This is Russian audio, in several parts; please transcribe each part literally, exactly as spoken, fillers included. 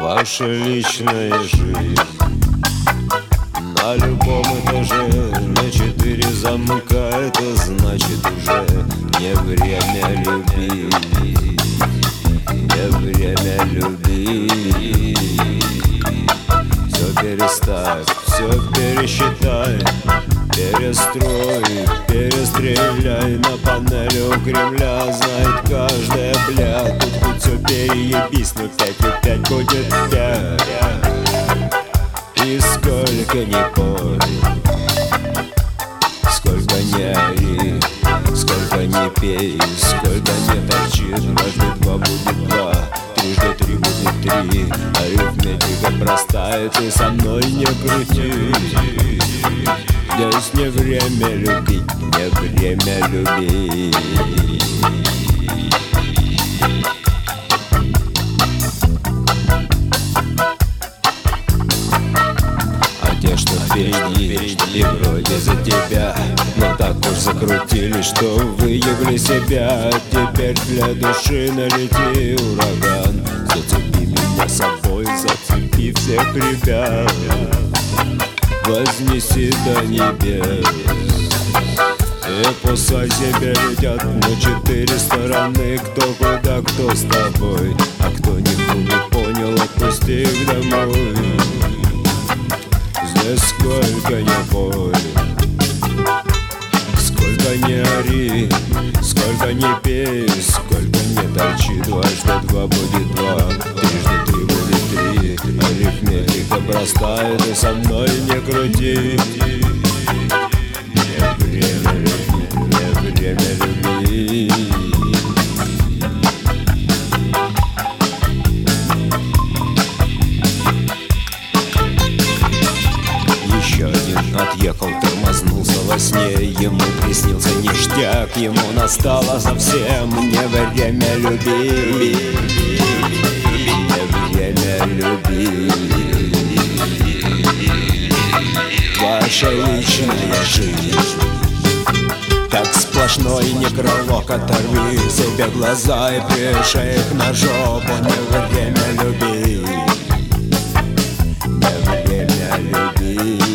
Ваша личная жизнь на любом этаже, на четыре замка. Это значит уже не время любить, не время любить. Все переставь, все пересчитай, перестрой, перестреляй. На панели у Кремля знает каждая бля. Тут хоть все переебись, но пять и пять будет пять. И сколько ни пой, сколько ни ори, сколько ни пей, сколько не торчит, дважды два будет два, трижды три будет три. Арифметика простая, ты со мной не крути. Здесь не время любить, не время любить. Что впереди, и вроде за тебя, но так уж закрутили, что выебли себя. Теперь для души налети ураган. Зацепи меня собой, зацепи всех ребят, вознеси до небес. И пускай себе летят на четыре стороны. Кто куда, кто с тобой, а кто никто не понял, отпусти их домой. Здесь сколько не пой, сколько не ори, сколько не пей, сколько не торчи. Дважды два будет два, трижды три будет три. Арифметика простая, ты со мной не крути. Не время любить, не время любить. Отъехал, тормознулся во сне. Ему приснился ништяк, ему настало совсем не время любить, не время любить. Ваша личная жизнь как сплошной некролог. Оторви себе глаза и пришей их на жопу. Не время любить, не время любить.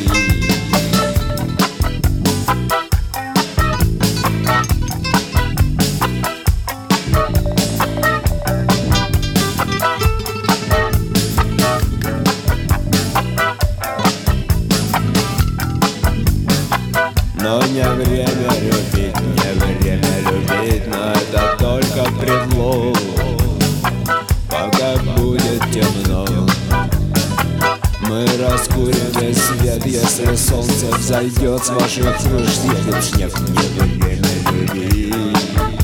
Но не время любить, не время любить, но это только предлог. Пока будет темно, мы раскурим весь свет. Если солнце взойдет с ваших крыш, съедет снег. Не время любить.